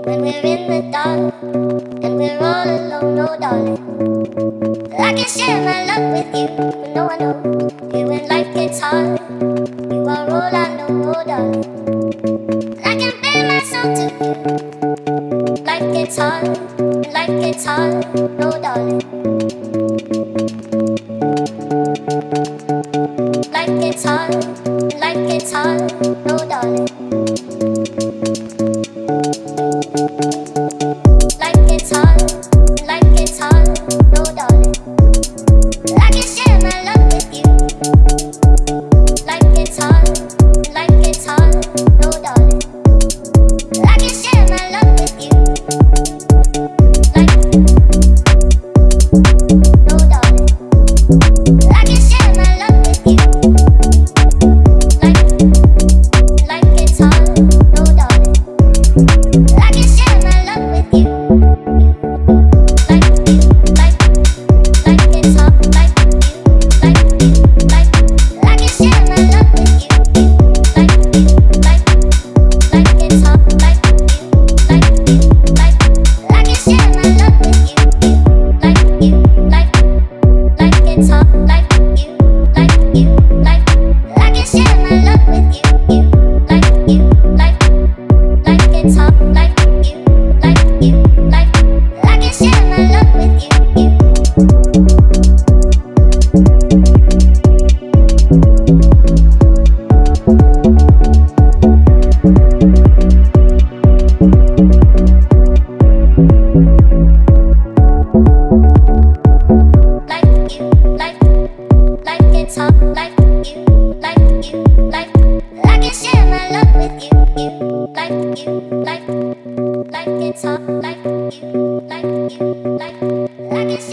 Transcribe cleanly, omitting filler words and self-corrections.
when we're in the dark and we're all alone, oh darling. I can share my love with you, but no one knows. Here when life gets hard, you are all I know, oh darling. I can bare my soul to you. Life gets hard, and life gets hard, oh darling. Life gets hard, and life gets hard, oh darling. Life gets hard, and life gets hard, oh darling. I can share my love with you. Life gets hard, and life gets hard, oh darling. I can share my love with you. Life, oh darling. I can share my love with you. Life gets hard, oh darling. I can share my love with you. Life gets hard, life, I can share my love with you. Life gets hard, life, I can share my love with you. Life gets hard, life, I can share my love with you. Life gets hard, life, I can share my love with you. Life gets hard, life, I can share my love with you. Life gets hard, life, I can